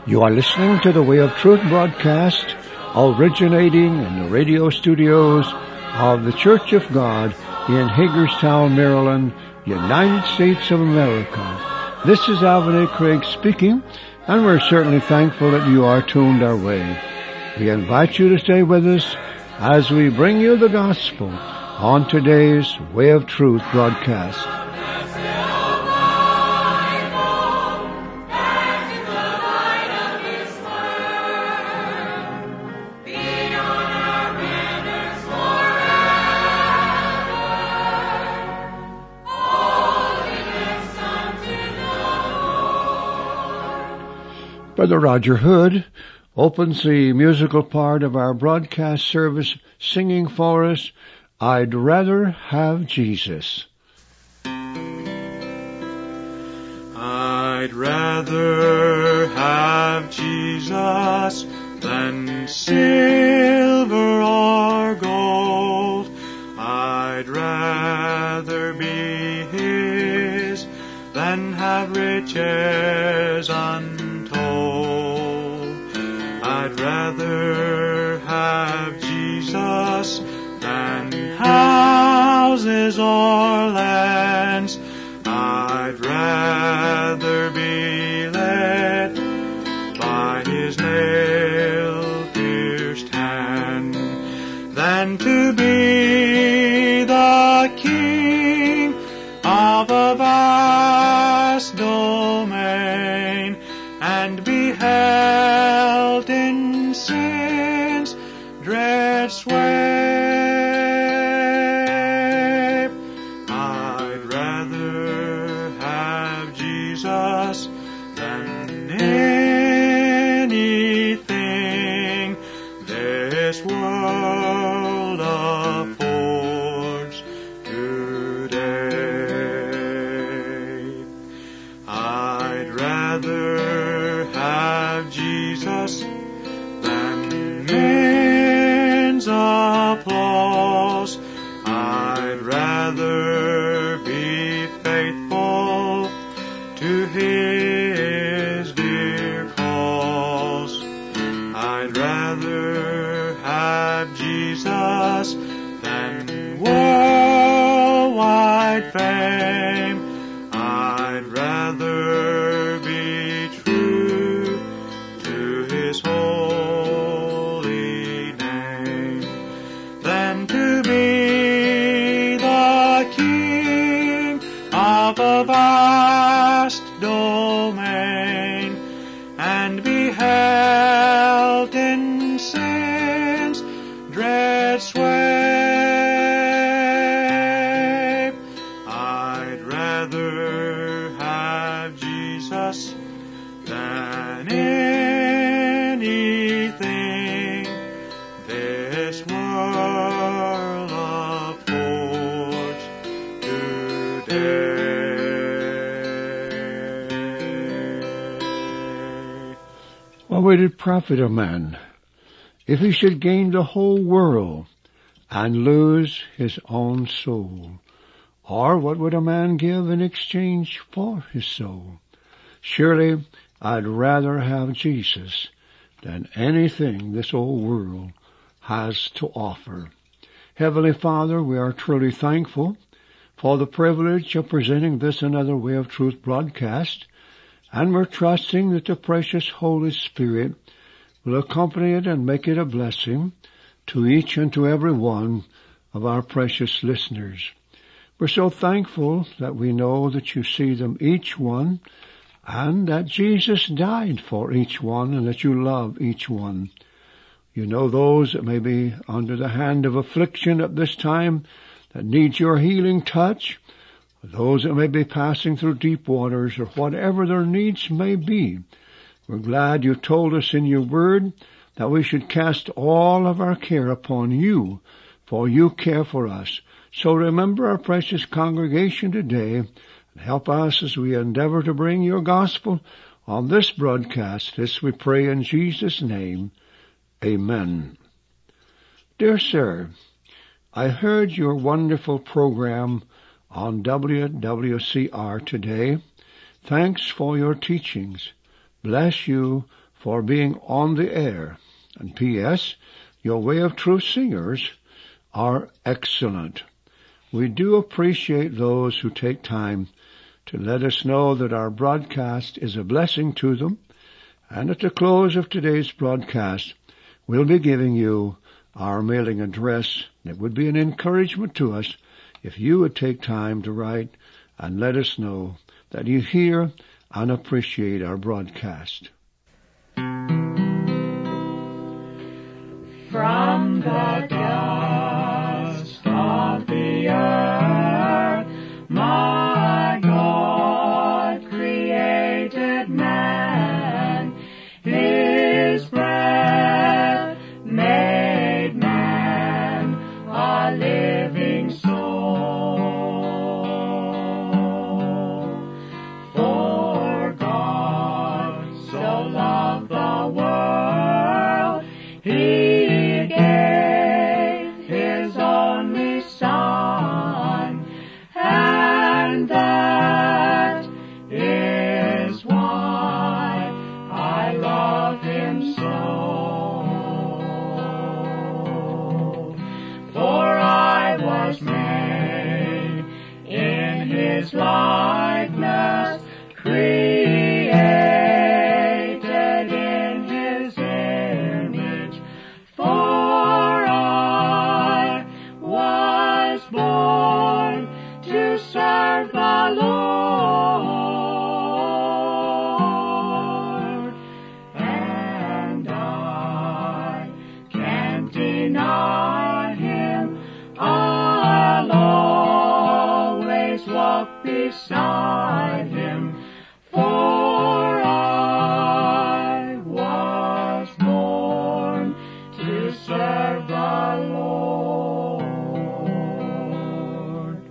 You are listening to the Way of Truth broadcast, originating in the radio studios of the Church of God in Hagerstown, Maryland, United States of America. This is Alvin A. Craig speaking, and we're certainly thankful that you are tuned our way. We invite you to stay with us as we bring you the gospel on today's Way of Truth broadcast. Brother Roger Hood opens the musical part of our broadcast service singing for us, I'd Rather Have Jesus. I'd rather have Jesus than silver or gold. I'd rather be His than have riches untold. I'd rather have Jesus than houses or lands. I'd rather be led by His nail-pierced hand than to be the king of a vast domain and be held in sin's dread sway. I'd rather have Jesus than anything this world affords today. I'd rather have Jesus than men's applause. I'd rather be faithful to His dear cause. I'd rather have Jesus than worldwide fame. I'd rather be true to His holy name than to be the king of a vast domain and be held in sin's dread sway. I'd rather have Jesus than anything this world affords today. What would it profit a man if he should gain the whole world and lose his own soul? Or what would a man give in exchange for his soul? Surely I'd rather have Jesus than anything this old world has to offer. Heavenly Father, we are truly thankful for the privilege of presenting this another Way of Truth broadcast, and we're trusting that the precious Holy Spirit will accompany it and make it a blessing to each and to every one of our precious listeners. We're so thankful that we know that you see them each one, and that Jesus died for each one, and that you love each one. You know those that may be under the hand of affliction at this time, that need your healing touch, or those that may be passing through deep waters, or whatever their needs may be. We're glad you told us in your word that we should cast all of our care upon you, for you care for us. So remember our precious congregation today, and help us as we endeavor to bring your gospel on this broadcast. This we pray in Jesus' name. Amen. Dear sir, I heard your wonderful program on WWCR today. Thanks for your teachings. Bless you for being on the air. And P.S., your Way of Truth singers are excellent. We do appreciate those who take time to let us know that our broadcast is a blessing to them. And at the close of today's broadcast, we'll be giving you our mailing address. It would be an encouragement to us if you would take time to write and let us know that you hear and appreciate our broadcast. From the dust of the earth, my God created man. His breath made man a living soul. For God so loved the world, He likeness, created in His image, for I was born to serve the Lord, and I can't deny Him. I'll always walk beside Him, for I was born to serve the Lord.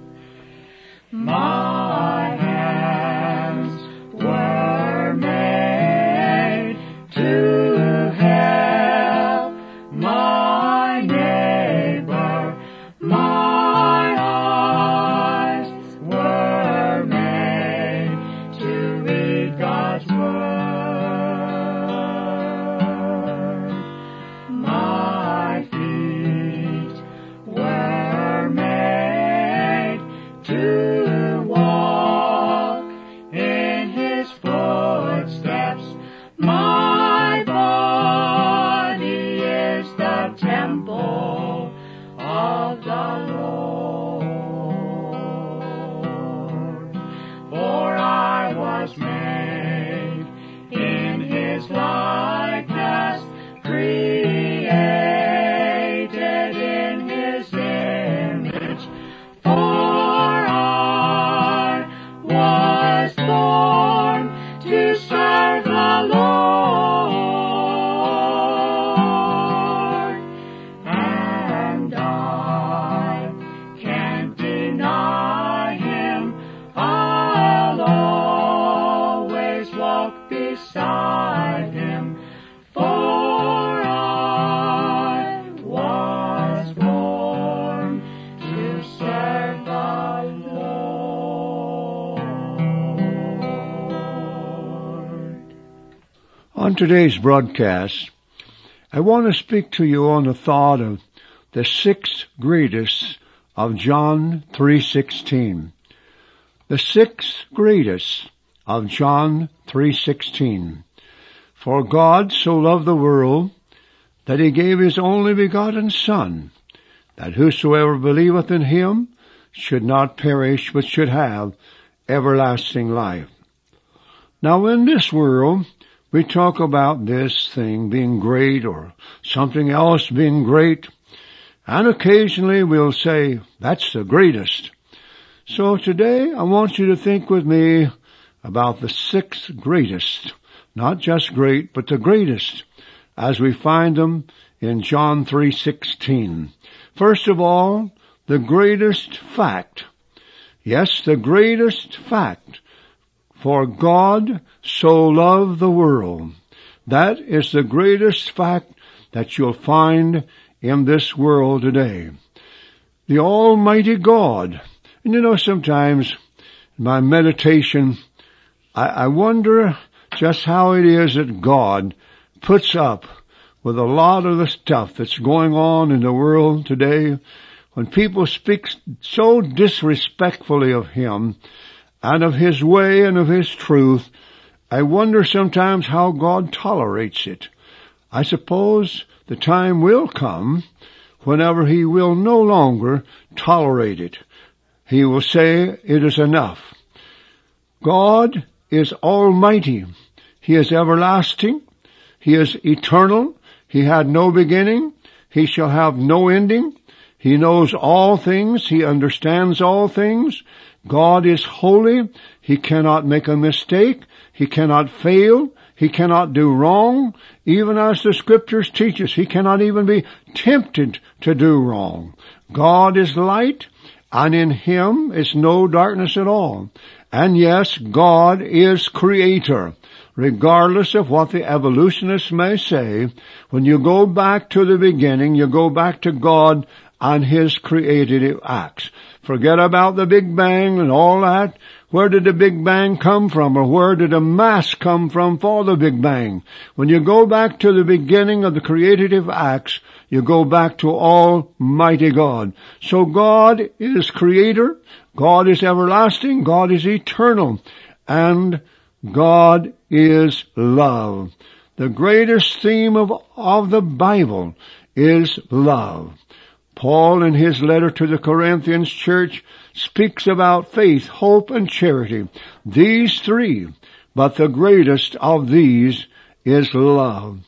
My hands were made to help my neighbor, my eyes were made to read God's word. My feet were made to walk in His footsteps. My body is the temple of the Lord. For I was made in His likeness, created in His image, for I was born to serve the Lord, and I can't deny Him. I'll always walk beside Him, for I was born to serve the Lord. On today's broadcast, I want to speak to you on the thought of the 6 greatest of John 3:16. The 6 greatest of John 3:16. For God so loved the world that He gave His only begotten Son, that whosoever believeth in Him should not perish, but should have everlasting life. Now in this world, we talk about this thing being great or something else being great, and occasionally we'll say, that's the greatest. So today I want you to think with me about the 6 greatest, not just great, but the greatest, as we find them in John 3:16. First of all, the greatest fact. Yes, the greatest fact. For God so loved the world. That is the greatest fact that you'll find in this world today. The Almighty God. And you know, sometimes in my meditation, I wonder just how it is that God puts up with a lot of the stuff that's going on in the world today, when people speak so disrespectfully of Him and of His way and of His truth, I wonder sometimes how God tolerates it. I suppose the time will come whenever He will no longer tolerate it. He will say it is enough. God is almighty. He is everlasting. He is eternal. He had no beginning. He shall have no ending. He knows all things. He understands all things. God is holy. He cannot make a mistake. He cannot fail. He cannot do wrong. Even as the Scriptures teach us, He cannot even be tempted to do wrong. God is light, and in Him is no darkness at all. And yes, God is Creator. Regardless of what the evolutionists may say, when you go back to the beginning, you go back to God and His creative acts. Forget about the Big Bang and all that. Where did the Big Bang come from, or where did the mass come from for the Big Bang? When you go back to the beginning of the creative acts, you go back to Almighty God. So God is Creator, God is everlasting, God is eternal, and God is love. The greatest theme of the Bible is love. Paul, in his letter to the Corinthians church, speaks about faith, hope, and charity. These three, but the greatest of these is love.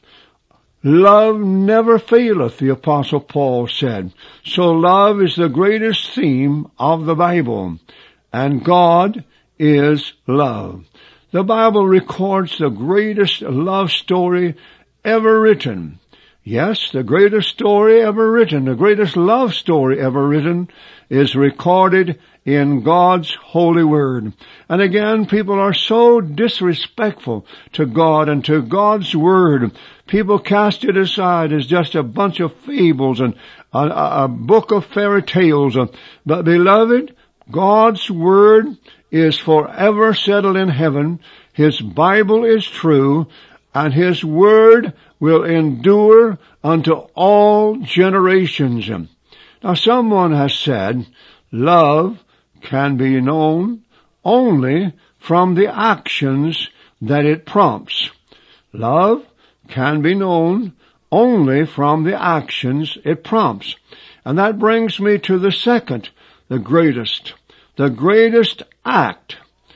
Love never faileth, the Apostle Paul said. So love is the greatest theme of the Bible, and God is love. The Bible records the greatest love story ever written. Yes, the greatest story ever written, the greatest love story ever written is recorded in God's holy word. And again, people are so disrespectful to God and to God's word. People cast it aside as just a bunch of fables and a book of fairy tales. But beloved, God's word is forever settled in heaven. His Bible is true, and His word will endure unto all generations. Now, someone has said, love can be known only from the actions that it prompts. Love can be known only from the actions it prompts. And that brings me to the second, the greatest act.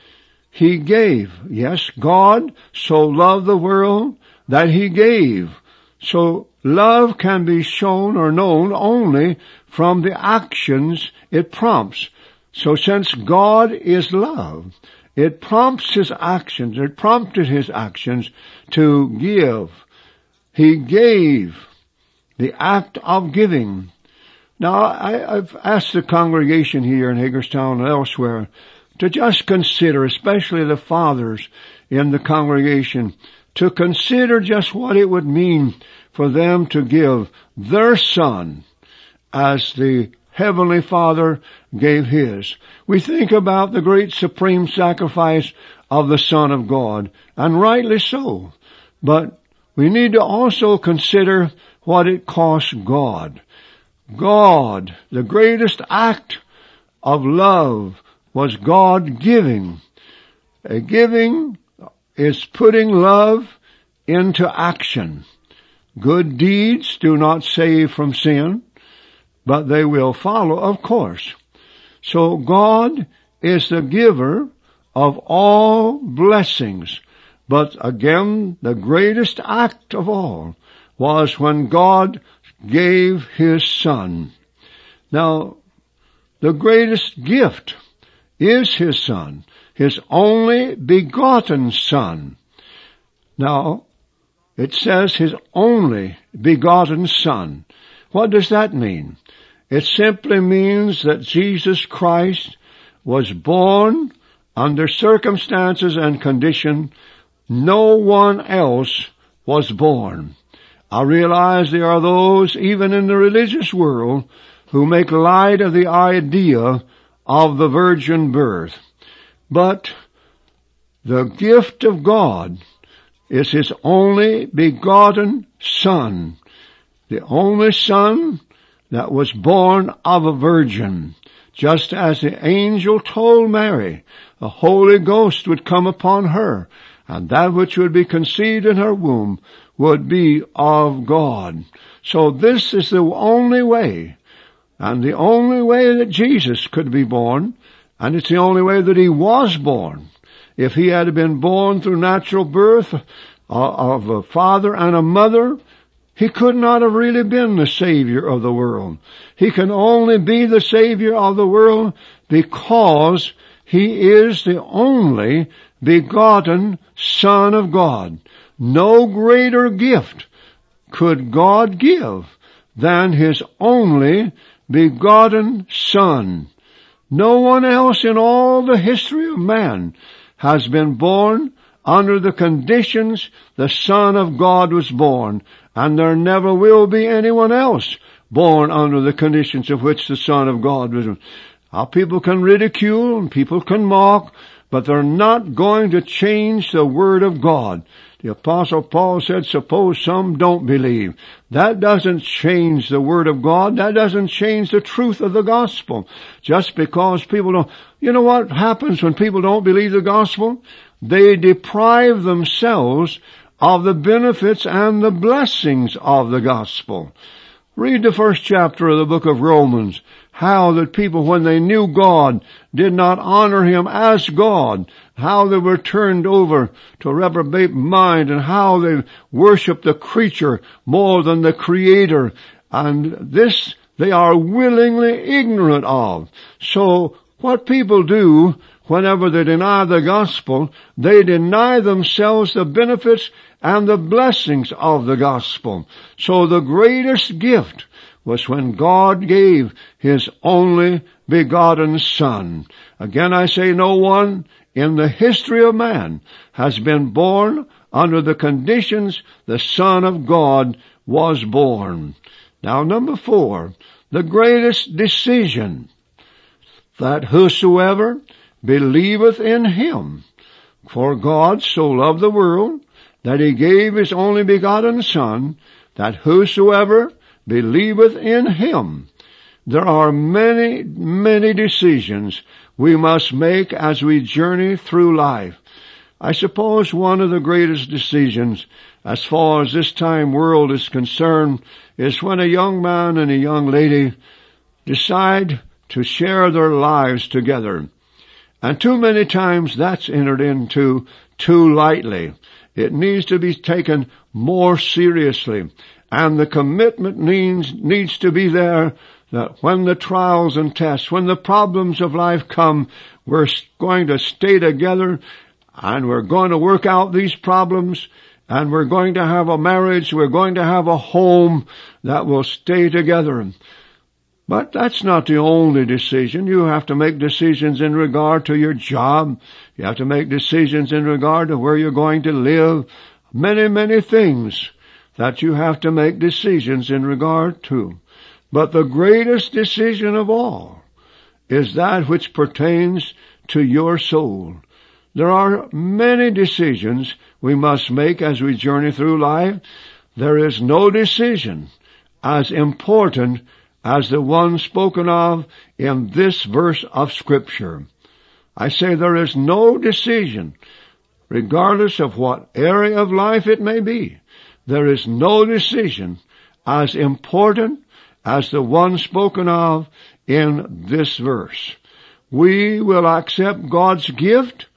He gave. Yes, God so loved the world that He gave. So love can be shown or known only from the actions it prompts. So since God is love, it prompts His actions, it prompted His actions to give. He gave, the act of giving. Now, I've asked the congregation here in Hagerstown and elsewhere to just consider, especially the fathers in the congregation, to consider just what it would mean for them to give their son as the Heavenly Father gave His. We think about the great supreme sacrifice of the Son of God, and rightly so. But we need to also consider what it cost God. God, the greatest act of love was God giving. A giving is putting love into action. Good deeds do not save from sin, but they will follow, of course. So God is the giver of all blessings. But again, the greatest act of all was when God gave His Son. Now, the greatest gift is His Son, His only begotten Son. Now, it says His only begotten Son. What does that mean? It simply means that Jesus Christ was born under circumstances and condition no one else was born. I realize there are those, even in the religious world, who make light of the idea of the virgin birth. But the gift of God is His only begotten Son, the only Son that was born of a virgin. Just as the angel told Mary, the Holy Ghost would come upon her, and that which would be conceived in her womb would be of God. So this is the only way, and the only way that Jesus could be born, and it's the only way that He was born. If He had been born through natural birth of a father and a mother, He could not have really been the Savior of the world. He can only be the Savior of the world because He is the only begotten Son of God. No greater gift could God give than His only begotten Son. No one else in all the history of man has been born under the conditions the Son of God was born, and there never will be anyone else born under the conditions of which the Son of God was. Now, people can ridicule and people can mock, but they're not going to change the Word of God. The Apostle Paul said, suppose some don't believe. That doesn't change the Word of God. That doesn't change the truth of the gospel. Just because people don't... You know what happens when people don't believe the gospel? They deprive themselves of the benefits and the blessings of the gospel. Read the first chapter of the book of Romans. How that people, when they knew God, did not honor Him as God. How they were turned over to a reprobate mind, and how they worshiped the creature more than the Creator. And this they are willingly ignorant of. So what people do whenever they deny the gospel, they deny themselves the benefits and the blessings of the gospel. So the greatest gift was when God gave His only begotten Son. Again, I say no one in the history of man has been born under the conditions the Son of God was born. Now, number 4, the greatest decision, that whosoever believeth in Him, for God so loved the world that He gave His only begotten Son, that whosoever believeth in Him. There are many, many decisions we must make as we journey through life. I suppose one of the greatest decisions, as far as this time world is concerned, is when a young man and a young lady decide to share their lives together. And too many times that's entered into too lightly. It needs to be taken more seriously. And the commitment needs to be there that when the trials and tests, when the problems of life come, we're going to stay together and we're going to work out these problems, and we're going to have a marriage, we're going to have a home that will stay together. But that's not the only decision. You have to make decisions in regard to your job. You have to make decisions in regard to where you're going to live. Many, many things that you have to make decisions in regard to. But the greatest decision of all is that which pertains to your soul. There are many decisions we must make as we journey through life. There is no decision as important as the one spoken of in this verse of Scripture. I say there is no decision, regardless of what area of life it may be. There is no decision as important as the one spoken of in this verse. We will accept God's gift,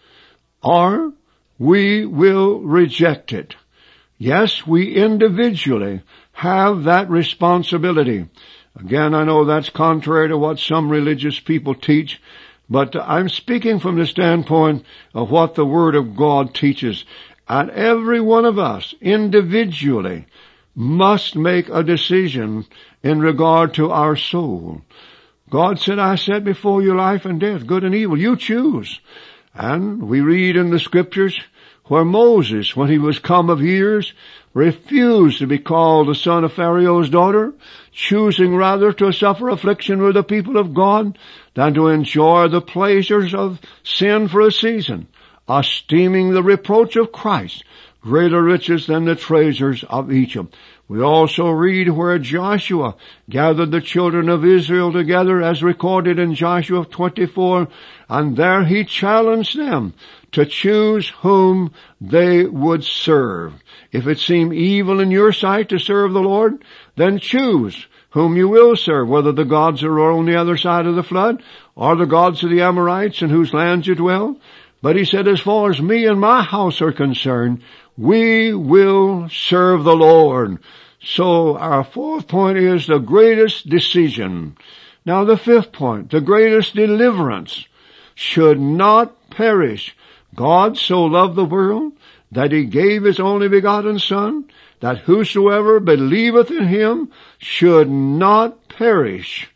or we will reject it. Yes, we individually have that responsibility. Again, I know that's contrary to what some religious people teach, but I'm speaking from the standpoint of what the Word of God teaches. And every one of us individually must make a decision in regard to our soul. God said, I set before you life and death, good and evil. You choose. And we read in the Scriptures where Moses, when he was come of years, refused to be called the son of Pharaoh's daughter, choosing rather to suffer affliction with the people of God than to enjoy the pleasures of sin for a season, esteeming the reproach of Christ greater riches than the treasures of Egypt. We also read where Joshua gathered the children of Israel together, as recorded in Joshua 24, and there he challenged them to choose whom they would serve. If it seem evil in your sight to serve the Lord, then choose whom you will serve, whether the gods that are on the other side of the flood, or the gods of the Amorites in whose lands you dwell. But he said, as far as me and my house are concerned, we will serve the Lord. So our fourth point is the greatest decision. Now the fifth point, the greatest deliverance, should not perish. God so loved the world that he gave his only begotten Son, that whosoever believeth in him should not perish.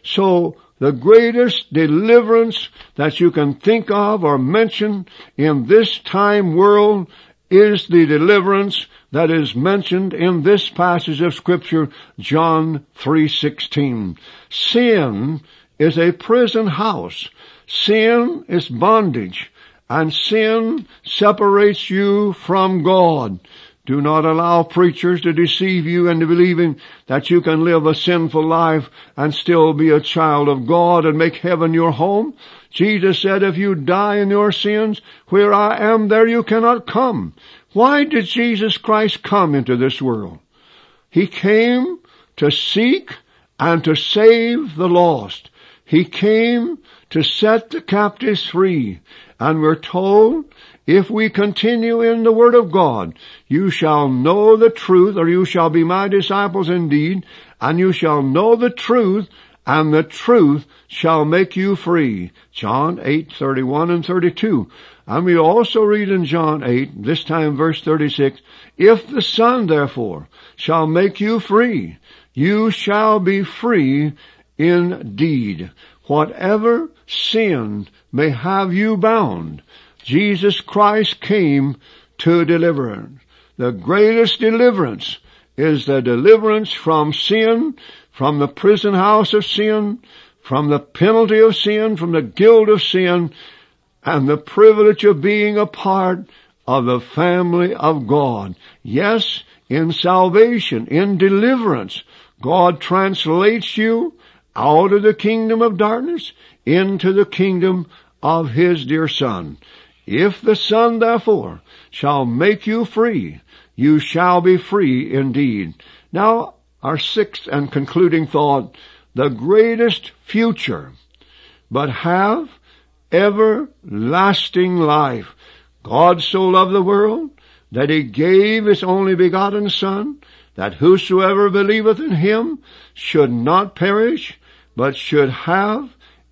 So the greatest deliverance that you can think of or mention in this time world is the deliverance that is mentioned in this passage of Scripture, John 3:16. Sin is a prison house. Sin is bondage, and sin separates you from God. Do not allow preachers to deceive you into believing that you can live a sinful life and still be a child of God and make heaven your home. Jesus said, if you die in your sins, where I am, there you cannot come. Why did Jesus Christ come into this world? He came to seek and to save the lost. He came to set the captives free. And we're told, if we continue in the Word of God, you shall know the truth, or you shall be my disciples indeed, and you shall know the truth, and the truth shall make you free. John 8:31 and 32. And we also read in John 8, this time verse 36, if the Son therefore shall make you free, you shall be free indeed. Whatever sin may have you bound, Jesus Christ came to deliver. The greatest deliverance is the deliverance from sin, from the prison house of sin, from the penalty of sin, from the guilt of sin, and the privilege of being a part of the family of God. Yes, in salvation, in deliverance, God translates you out of the kingdom of darkness into the kingdom of his dear Son. If the Son therefore shall make you free, you shall be free indeed. Now, our sixth and concluding thought, the greatest future, but have everlasting life. God so loved the world that he gave his only begotten Son, that whosoever believeth in him should not perish, but should have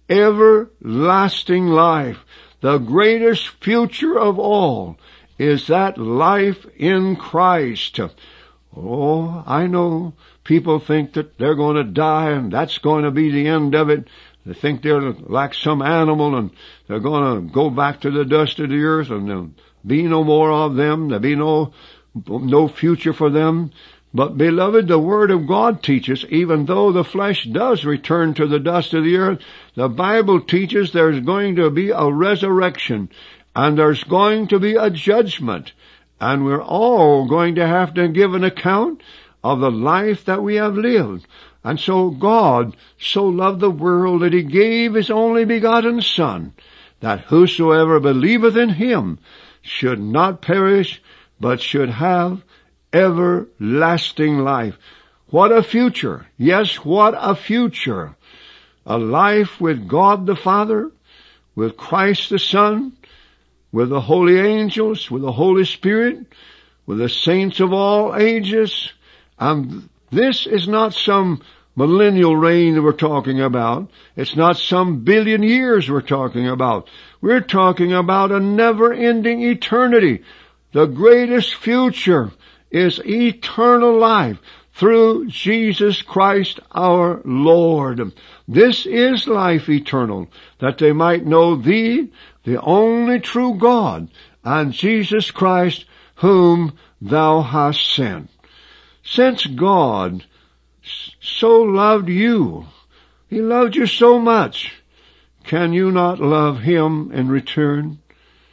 everlasting life. The greatest future of all is that life in Christ. Oh, I know people think that they're going to die and that's going to be the end of it. They think they're like some animal and they're going to go back to the dust of the earth and there'll be no more of them. There'll be no future for them. But beloved, the Word of God teaches, even though the flesh does return to the dust of the earth, the Bible teaches there's going to be a resurrection and there's going to be a judgment. And we're all going to have to give an account of the life that we have lived. And so God so loved the world that he gave his only begotten Son, that whosoever believeth in him should not perish, but should have everlasting life. What a future! Yes, what a future! A life with God the Father, with Christ the Son, with the holy angels, with the Holy Spirit, with the saints of all ages. And this is not some millennial reign that we're talking about. It's not some billion years we're talking about. We're talking about a never-ending eternity. The greatest future is eternal life through Jesus Christ our Lord. This is life eternal, that they might know thee, the only true God, and Jesus Christ whom thou hast sent. Since God so loved you, he loved you so much, can you not love him in return?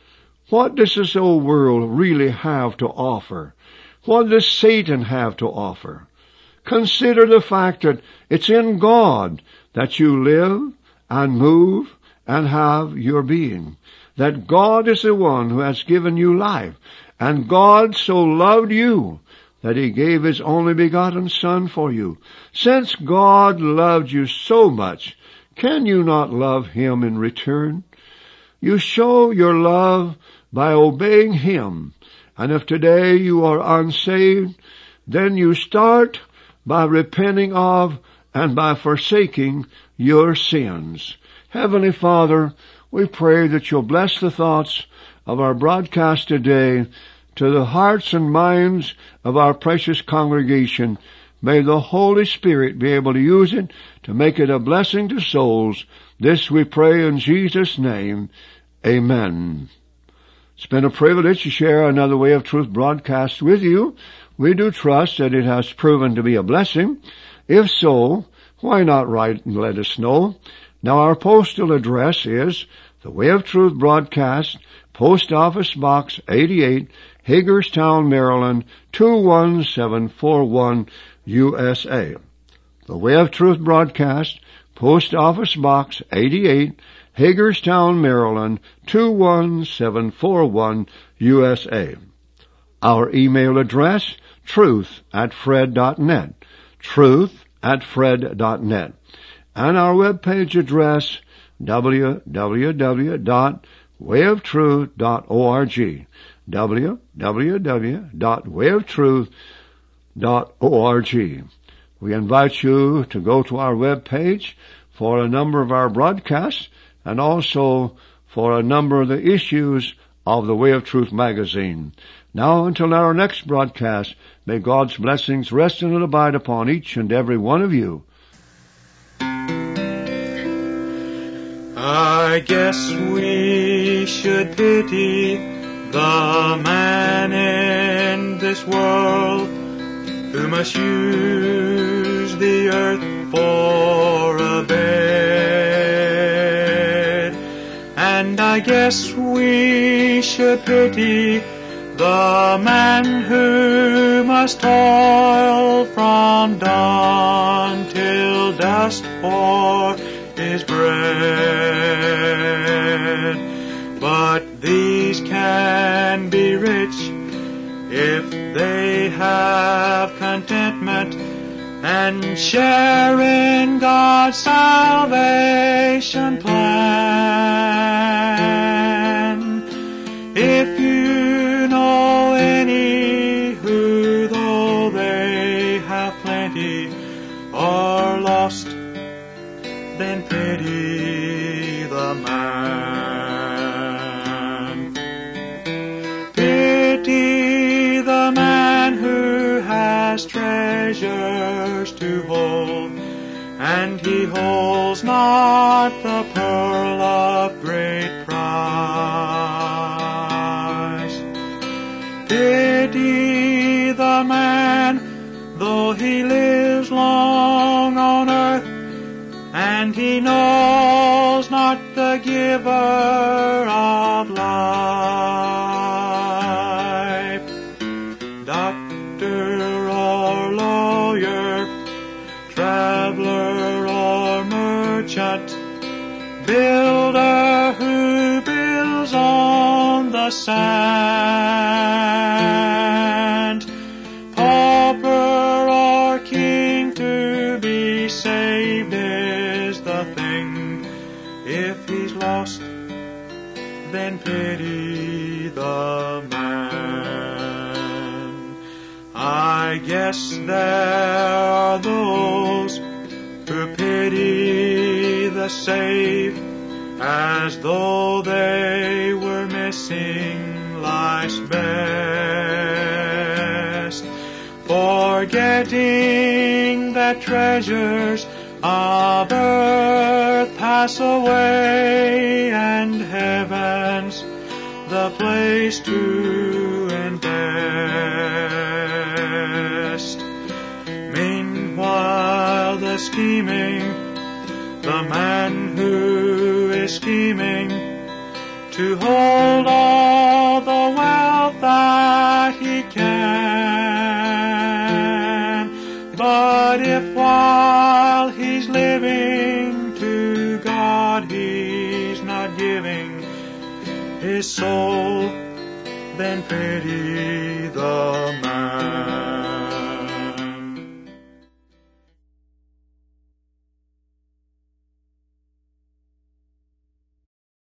What does this old world really have to offer? What does Satan have to offer? Consider the fact that it's in God that you live and move and have your being. That God is the one who has given you life. And God so loved you that He gave His only begotten Son for you. Since God loved you so much, can you not love Him in return? You show your love by obeying Him. And if today you are unsaved, then you start by repenting of and by forsaking your sins. Heavenly Father, we pray that You'll bless the thoughts of our broadcast today to the hearts and minds of our precious congregation. May the Holy Spirit be able to use it to make it a blessing to souls. This we pray in Jesus' name. Amen. It's been a privilege to share another Way of Truth broadcast with you. We do trust that it has proven to be a blessing. If so, why not write and let us know? Now our postal address is the Way of Truth broadcast, Post Office Box 88, Hagerstown, Maryland 21741, USA. The Way of Truth broadcast, Post Office Box 88, Hagerstown, Maryland 21741, USA. Our email address, truth@fred.net, truth@fred.net. And our webpage address, www.wayoftruth.org, www.wayoftruth.org. We invite you to go to our webpage for a number of our broadcasts and also for a number of the issues of the Way of Truth magazine. Now, until our next broadcast, may God's blessings rest and abide upon each and every one of you. I guess we should pity the man in this world who must use the earth for a bed. And I guess we should pity the man who must toil from dawn till dusk for his bread. But these can be rich if they have contentment and share in God's salvation plan. If you know any who, though they have plenty, are lost, then pity the man. Pity the man who has treasures to hold, and he holds not the pearl of great price. Pity the man, though he lives long on earth, and he knows not the giver of life. Doctor or lawyer, traveler or merchant, builder who builds on the sand, pauper or king, to be saved is the thing. If he's lost, then pity the man. I guess there are those who pity the saved as though they were missing life's best, forgetting that treasures of earth pass away and heaven's the place to invest. Meanwhile the man who is scheming to hold on his soul, then pity the